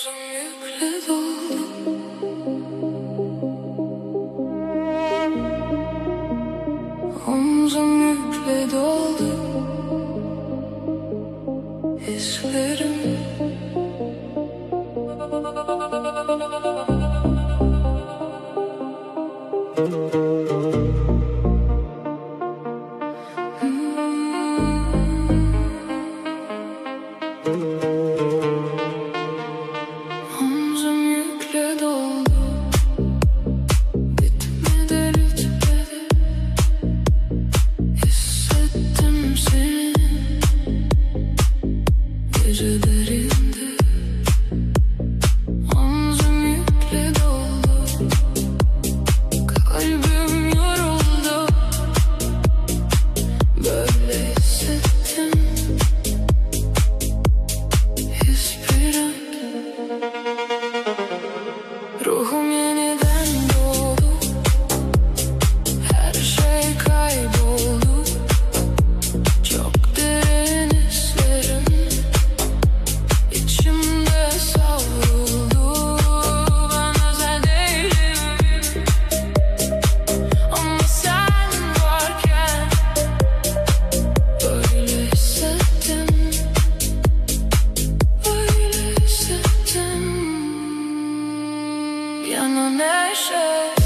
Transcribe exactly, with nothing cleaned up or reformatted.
Omzum yükle dolu. Omzum yükle doldu. Hislerim Omzum yükle doldu. Bitmedi bitmedi. Hissettim seni gecelerinde. Omzum yükle doldu. Kalbim yoruldu. Böyle hissettim. Hiçbirim. Ruhum yeniden doğdu. Her şey kayboldu. Çok derin hislerim içimde savruldu. Ben özel değilim ama sen varken böyle hissettim. Böyle hissettim. Yana neşe